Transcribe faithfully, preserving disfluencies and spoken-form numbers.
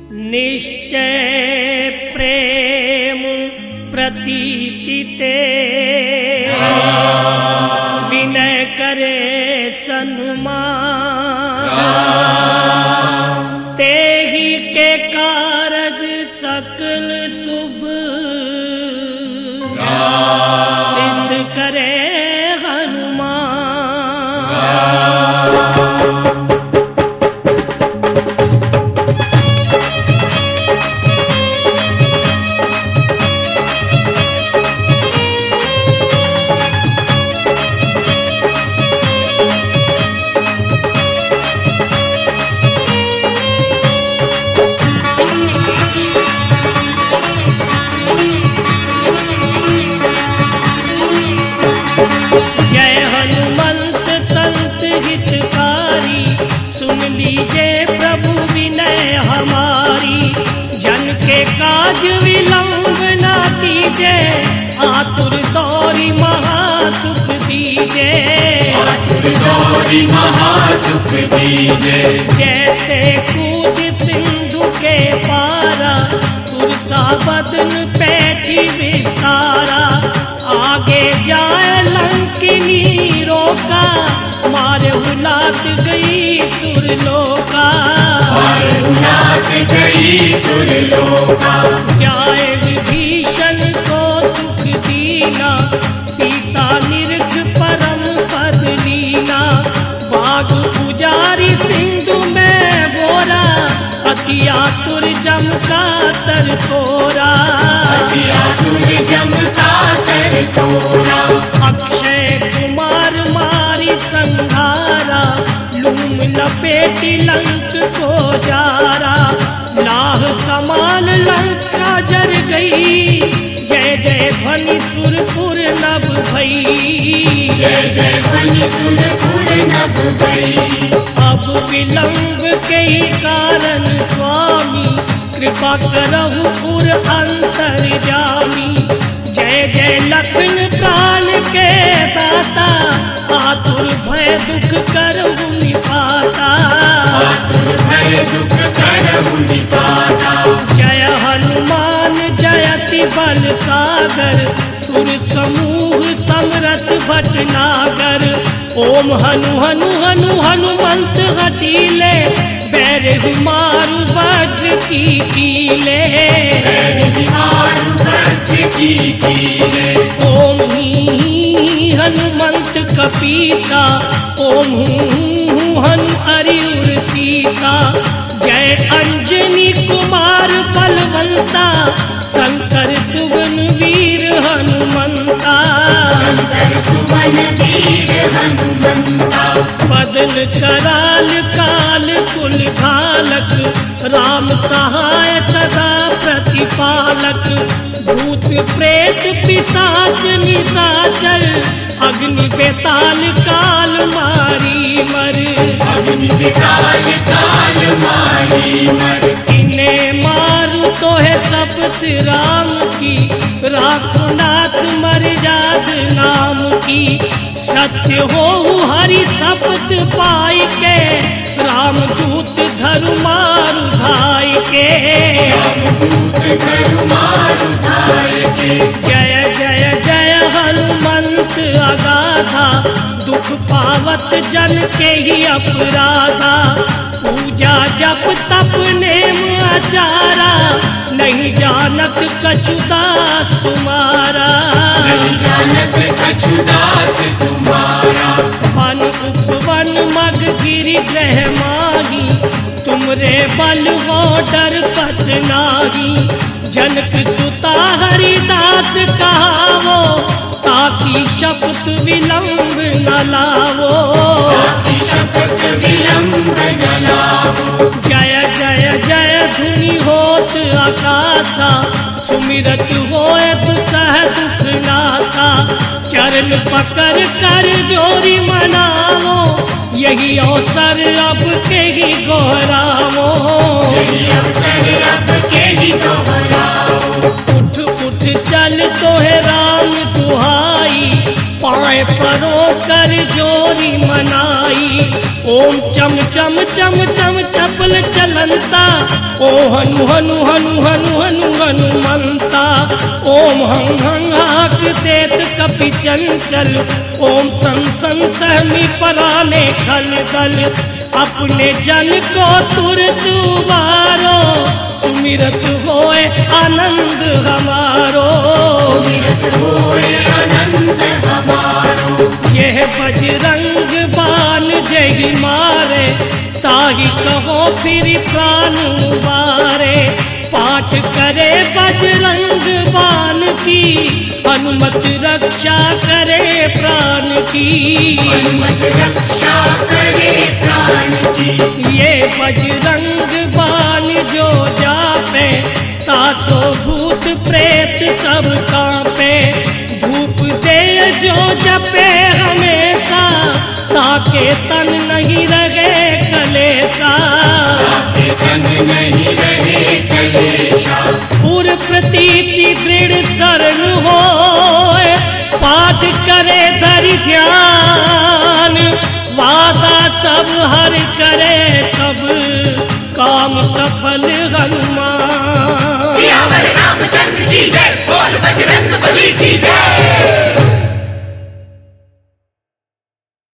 निश्चय प्रेम प्रतीति ते विनय करे सन्मान तेहि के कारज सकल शुभ सिद्ध करे काज विलंब ना कीजे आतुर दौरी महासुख दीजे आतुर दौरी महासुख दीजे जैसे कूद सिंधु के पारा सुरसा बदन पैठी विस्तारा आगे जाए लंकिनी रोका मारे हुलात गई सुरलोका मारे हुलात गई सुरलोका जाए विभीषण को सुख दीना सीता निरख परम पद लीना बाग पुजारी सिंधु में बोरा अति आतुर जम का तर तोरा अति आतुर जम का तर तोरा अक्षय कुमार मारी संघारा लूम लपेटी लंक को जारा लाह समान लंका जर गई जय जय ध्वनि सुरपुर नभ भई जय जय ध्वनि सुरपुर नभ भई अब विलंब के ही कारण स्वामी कृपा करहु पुर अंतर जामी जय जय लखन प्राण के दाता आतुर भय दुख करहु निपाता आतुर भय दुख करहु निपाता जय हनुमान जयति बल सागर सुर समूह समरथ भटनागर ओम हनु हनु हनु हनुमंत हटीले बैर मारु वज्र की कीले बैर मारु वज्र की कीले ओम ही हनुमंत कपीसा ओम हूँ हनु अरियुर सीसा जय अंजनी कुमार बलवंता शंकर सुवन वीर हनुमंता शंकर सुवन वीर हनुमंता बदन कराल काल कुल घालक राम सहाय सदा प्रतिपालक भूत प्रेत पिशाच निशाचर अग्नि बेताल काल मारी मर अग्नि बेताल काल मारी मर इन्हें मारू तो है शपथ राम की राखो नाथ मर्याद नाम की सत्य हो हरि शपथ पाई के रामदूत धरु मारु धाई के रामदूत धरु मारु धाई के जय जय जय हनुमंत अगाधा दुख पावत जन के ही अपराधा पूजा जप तप नेम आचारा नहीं जानत कछुदास तुम्हारा नहीं जानत कछुदास तुम्हारा वन उपवन मग गिरि ग्रह माही तुमरे बल हो डर पत नाही जनक सुता हरिदास कहावो ताकि शपथ विलंब न लावो ताकि शपथ विलंब न लावो जय जय जय धुनि होत आकाशा सुमिरत होए सह दुख नासा चरण पकड़ कर जोरी मनावो यही अवसर अब के ही गोहरावो यही अवसर अब के ही दोहराओ उठ उठ चल तो है राम दुहाई पाए परों कर जोरी मनाई ओम चम चम चम चम चपल चला संता। ओ हनु हनु हनु हनु हनु हनुमंता। ओम हं हं हाक देत कपि चंचल। ओम सन सन सहमी पराने खल दल। अपने जन को तुरत उबारो, सुमिरत होए आनंद हमारो। सुमिरत होए आनंद हमारो। यह बजरंग बान जय मारे, ताहि कहो फिर प्राण उबारे। पाठ करे बजरंग बान की, हनुमत रक्षा करे प्राण की। हनुमत रक्षा करे प्राण की। ये बजरंग बान जो जापे, तातो भूत प्रेत सब कांपे। धूप दे जो जपे हमेशा, ताके तन नहीं रहे कलेसा। ताके तन नहीं रहे कलेशा। पूर्व प्रतीति दृढ़ शरण होए, पाठ करे धरि ध्यान। वादा सब हर करे सब, काम सफल हनुमान। सियावर रामचंद्र की जय, बोल बजरंग बली की जय।